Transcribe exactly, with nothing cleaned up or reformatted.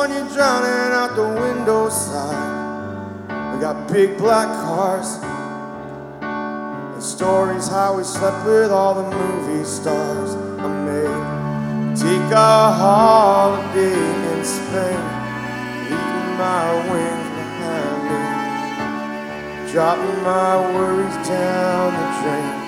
California drowning out the window side. We got big black cars and stories how we slept with all the movie stars. I may take a holiday in Spain, leaving my wings behind me, dropping my worries down the drain.